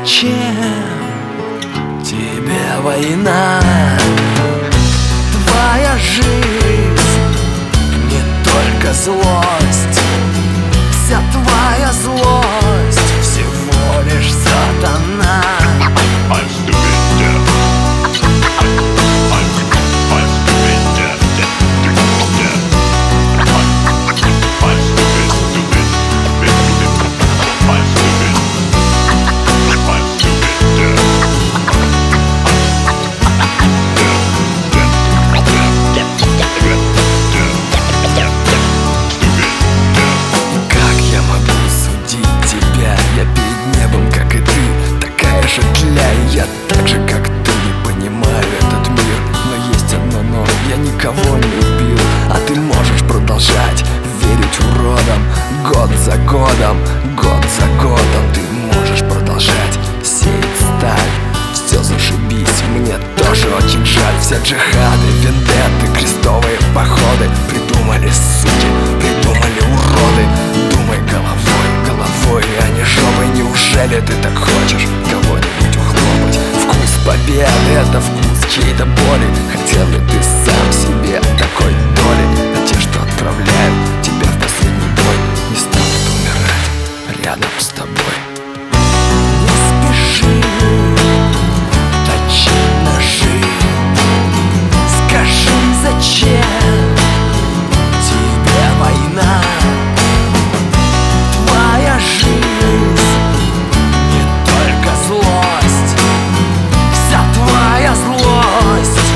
зачем тебе война? Твоя жизнь не только злость, вся твоя злость всего лишь сатана. Я так же, как ты, не понимаю этот мир. Но есть одно но: я никого не убил. А ты можешь продолжать верить уродам. Год за годом, год за годом. Ты можешь продолжать сеять сталь. Все зашибись, мне тоже очень жаль. Все джихады, вендетты, крестовые походы придумали суки, придумали уроды. Думай головой, головой, а не жопой. Неужели ты так хочешь кого-нибудь ухлопать? Вкус победы — это вкус чьей-то боли. Хотел ли ты сам себе такой доли? А те, что отправляют тебя в последний бой, не станут умирать рядом с тобой. Не спеши точить ножи. Скажи, зачем тебе война? Твоя жизнь не только злость, вся твоя злость